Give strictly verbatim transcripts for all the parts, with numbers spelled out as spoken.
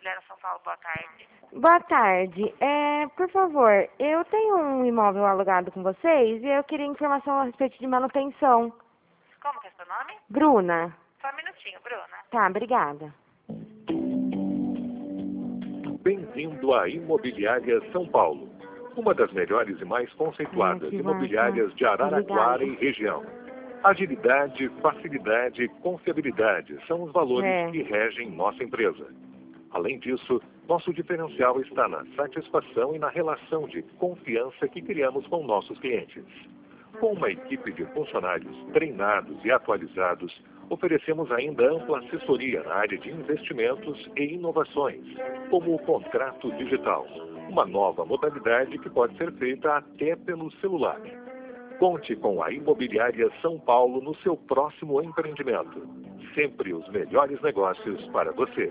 Imobiliária São Paulo, boa tarde. Boa tarde. É, por favor, eu tenho um imóvel alugado com vocês e eu queria informação a respeito de manutenção. Como que é seu nome? Bruna. Só um minutinho, Bruna. Tá, obrigada. Bem-vindo à Imobiliária São Paulo, uma das melhores e mais conceituadas Aqui, imobiliárias de Marta. Araraquara e Obrigada. região. Agilidade, facilidade e confiabilidade são os valores É. que regem nossa empresa. Além disso, nosso diferencial está na satisfação e na relação de confiança que criamos com nossos clientes. Com uma equipe de funcionários treinados e atualizados, oferecemos ainda ampla assessoria na área de investimentos e inovações, como o contrato digital, uma nova modalidade que pode ser feita até pelo celular. Conte com a Imobiliária São Paulo no seu próximo empreendimento. Sempre os melhores negócios para você.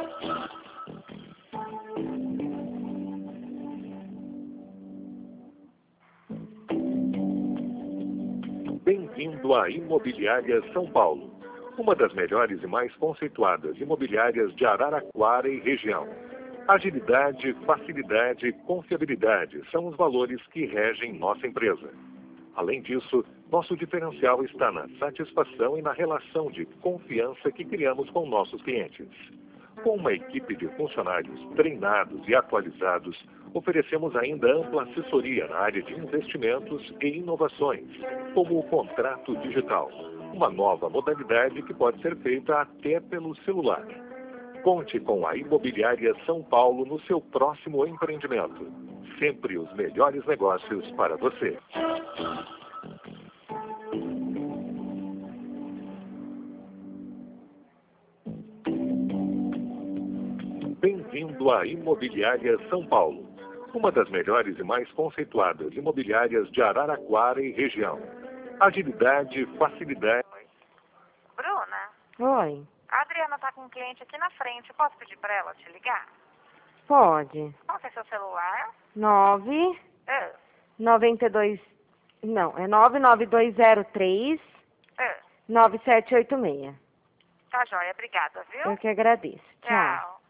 Bem-vindo à Imobiliária São Paulo, uma das melhores e mais conceituadas imobiliárias de Araraquara e região. Agilidade, facilidade e confiabilidade são os valores que regem nossa empresa. Além disso, nosso diferencial está na satisfação e na relação de confiança que criamos com nossos clientes. Com uma equipe de funcionários treinados e atualizados, oferecemos ainda ampla assessoria na área de investimentos e inovações, como o contrato digital, uma nova modalidade que pode ser feita até pelo celular. Conte com a Imobiliária São Paulo no seu próximo empreendimento. Sempre os melhores negócios para você. Bem-vindo à Imobiliária São Paulo, uma das melhores e mais conceituadas imobiliárias de Araraquara e região. Agilidade, facilidade... Bruna, Oi. a Adriana tá com um cliente aqui na frente. Eu posso pedir pra ela te ligar? Pode. Qual que é seu celular? Nove Ah, noventa e dois. Não, é nove nove dois zero três ah. nove sete oito seis. Tá joia, obrigada, viu? Eu que agradeço. Tchau. Tchau.